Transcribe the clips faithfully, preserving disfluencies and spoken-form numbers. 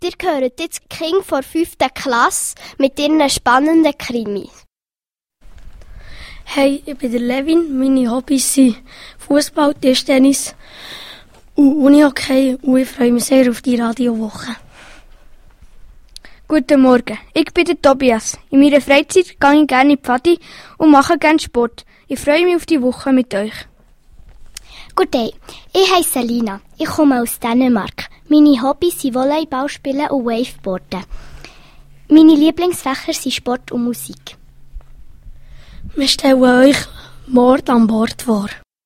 Ihr hört jetzt King vor fünfter Klasse mit ihren spannenden Krimis. Hey, ich bin der Levin. Meine Hobbys sind Fußball, Tischtennis und Unihockey und ich freue mich sehr auf die Radiowoche. Guten Morgen, ich bin der Tobias. In meiner Freizeit gehe ich gerne in die Pfadi und mache gerne Sport. Ich freue mich auf die Woche mit euch. Good day, ich heiße Selina. Ich komme aus Dänemark. Meine Hobbys sind Volleyball spielen und Waveboarden. Meine Lieblingsfächer sind Sport und Musik. Wir stellen euch Mord an Bord vor.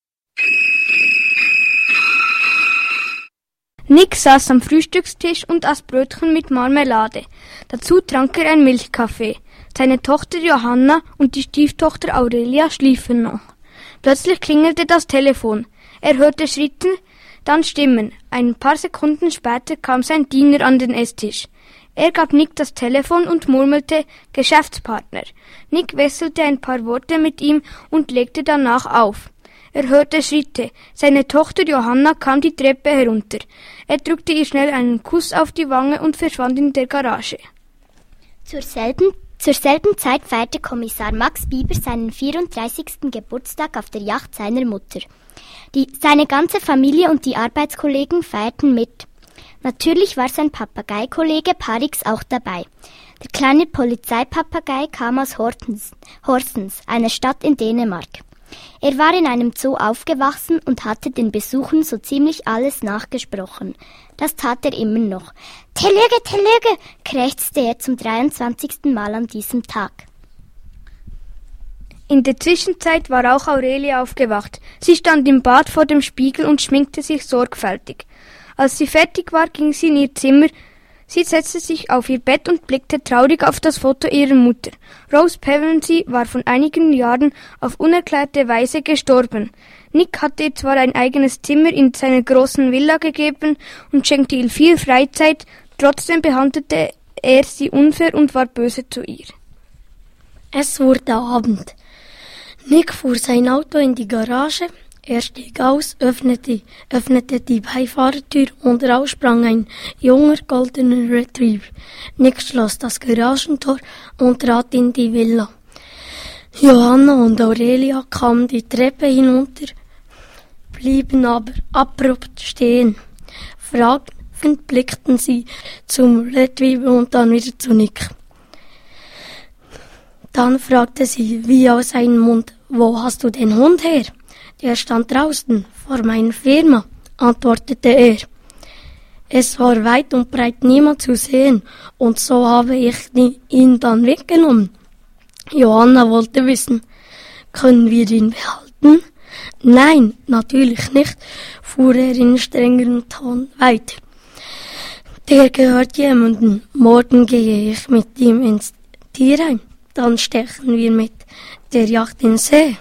Nick saß am Frühstückstisch und aß Brötchen mit Marmelade. Dazu trank er einen Milchkaffee. Seine Tochter Johanna und die Stieftochter Aurelia schliefen noch. Plötzlich klingelte das Telefon. Er hörte Schritte, dann Stimmen. Ein paar Sekunden später kam sein Diener an den Esstisch. Er gab Nick das Telefon und murmelte »Geschäftspartner«. Nick wechselte ein paar Worte mit ihm und legte danach auf. Er hörte Schritte. Seine Tochter Johanna kam die Treppe herunter. Er drückte ihr schnell einen Kuss auf die Wange und verschwand in der Garage. Zur selben, zur selben Zeit feierte Kommissar Max Bieber seinen vierunddreißigsten Geburtstag auf der Yacht seiner Mutter. Die, seine ganze Familie und die Arbeitskollegen feierten mit. Natürlich war sein Papagei-Kollege Parix auch dabei. Der kleine Polizeipapagei kam aus Horsens, Horsens, einer Stadt in Dänemark. Er war in einem Zoo aufgewachsen und hatte den Besuchern so ziemlich alles nachgesprochen. Das tat er immer noch. »Telöge, Telöge«, krächzte er zum dreiundzwanzigsten Mal an diesem Tag. In der Zwischenzeit war auch Aurelia aufgewacht. Sie stand im Bad vor dem Spiegel und schminkte sich sorgfältig. Als sie fertig war, ging sie in ihr Zimmer. Sie setzte sich auf ihr Bett und blickte traurig auf das Foto ihrer Mutter. Rose Pevensey war vor einigen Jahren auf unerklärte Weise gestorben. Nick hatte ihr zwar ein eigenes Zimmer in seiner großen Villa gegeben und schenkte ihr viel Freizeit, trotzdem behandelte er sie unfair und war böse zu ihr. Es wurde Abend. Nick fuhr sein Auto in die Garage. Er stieg aus, öffnete, öffnete die Beifahrertür und raus sprang ein junger goldener Retriever. Nick schloss das Garagentor und trat in die Villa. Johanna und Aurelia kamen die Treppe hinunter, blieben aber abrupt stehen. Fragend blickten sie zum Retriever und dann wieder zu Nick. Dann fragte sie wie aus seinem Mund, »Wo hast du den Hund her?« »Der stand draußen, vor meiner Firma«, antwortete er. Es war weit und breit niemand zu sehen, und so habe ich ihn dann weggenommen. Johanna wollte wissen, »Können wir ihn behalten?« »Nein, natürlich nicht«, fuhr er in strengerem Ton weiter. »Der gehört jemandem. Morgen gehe ich mit ihm ins Tierheim. Dann stechen wir mit der Yacht in See.«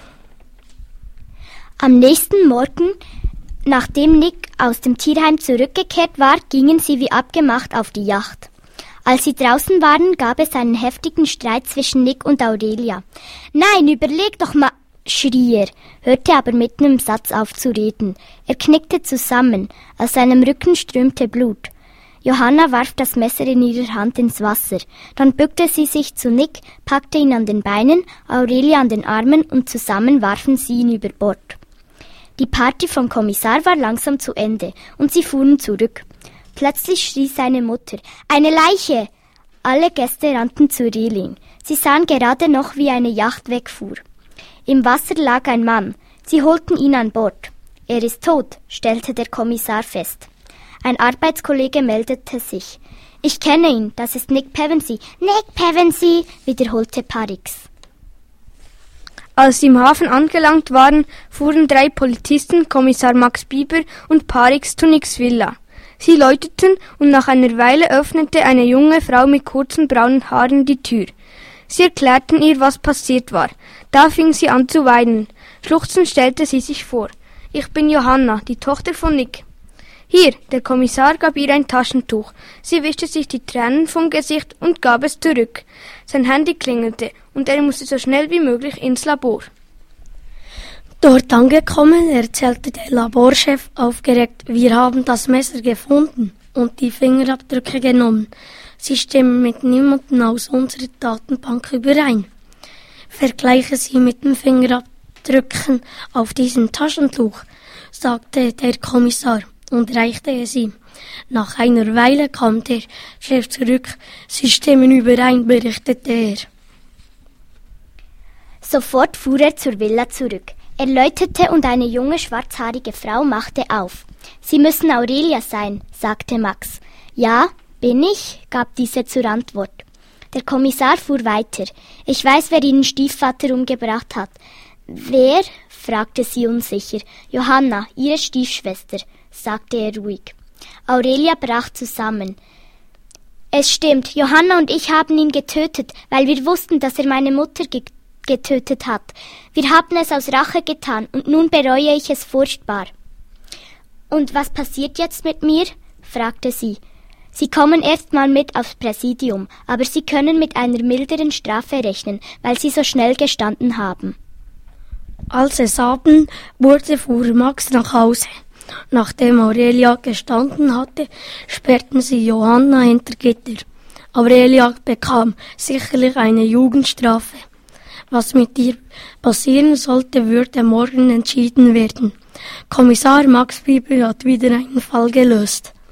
Am nächsten Morgen, nachdem Nick aus dem Tierheim zurückgekehrt war, gingen sie wie abgemacht auf die Yacht. Als sie draußen waren, gab es einen heftigen Streit zwischen Nick und Aurelia. »Nein, überleg doch mal«, schrie er, hörte aber mitten im Satz auf zu reden. Er knickte zusammen, aus seinem Rücken strömte Blut. Johanna warf das Messer in ihrer Hand ins Wasser. Dann bückte sie sich zu Nick, packte ihn an den Beinen, Aurelia an den Armen und zusammen warfen sie ihn über Bord. Die Party vom Kommissar war langsam zu Ende und sie fuhren zurück. Plötzlich schrie seine Mutter, »Eine Leiche!« Alle Gäste rannten zur Reling. Sie sahen gerade noch, wie eine Yacht wegfuhr. Im Wasser lag ein Mann. Sie holten ihn an Bord. »Er ist tot«, stellte der Kommissar fest. Ein Arbeitskollege meldete sich. »Ich kenne ihn, das ist Nick Pevensey.« »Nick Pevensey«, wiederholte Parix. Als sie im Hafen angelangt waren, fuhren drei Polizisten, Kommissar Max Bieber und Parix zu Nicks Villa. Sie läuteten und nach einer Weile öffnete eine junge Frau mit kurzen braunen Haaren die Tür. Sie erklärten ihr, was passiert war. Da fing sie an zu weinen. Schluchzend stellte sie sich vor. »Ich bin Johanna, die Tochter von Nick.« »Hier«, der Kommissar gab ihr ein Taschentuch. Sie wischte sich die Tränen vom Gesicht und gab es zurück. Sein Handy klingelte und er musste so schnell wie möglich ins Labor. Dort angekommen, erzählte der Laborchef aufgeregt, »Wir haben das Messer gefunden.« und die Fingerabdrücke genommen. Sie stimmen mit niemandem aus unserer Datenbank überein. Vergleiche sie mit den Fingerabdrücken auf diesem Taschentuch, sagte der Kommissar und reichte es ihm. Nach einer Weile kam der Chef zurück. Sie stimmen überein, berichtete er. Sofort fuhr er zur Villa zurück. Er läutete und eine junge schwarzhaarige Frau machte auf. »Sie müssen Aurelia sein«, sagte Max. »Ja, bin ich«, gab diese zur Antwort. Der Kommissar fuhr weiter. »Ich weiß, wer Ihren Stiefvater umgebracht hat.« »Wer?« fragte sie unsicher. »Johanna, Ihre Stiefschwester«, sagte er ruhig. Aurelia brach zusammen. »Es stimmt, Johanna und ich haben ihn getötet, weil wir wussten, dass er meine Mutter ge- getötet hat. Wir haben es aus Rache getan und nun bereue ich es furchtbar.« »Und was passiert jetzt mit mir?« fragte sie. »Sie kommen erst mal mit aufs Präsidium, aber Sie können mit einer milderen Strafe rechnen, weil Sie so schnell gestanden haben.« Als es Abend wurde, fuhr Max nach Hause. Nachdem Aurelia gestanden hatte, sperrten sie Johanna hinter Gitter. Aurelia bekam sicherlich eine Jugendstrafe. Was mit ihr passieren sollte, würde morgen entschieden werden. Kommissar Max Bieber hat wieder einen Fall gelöst.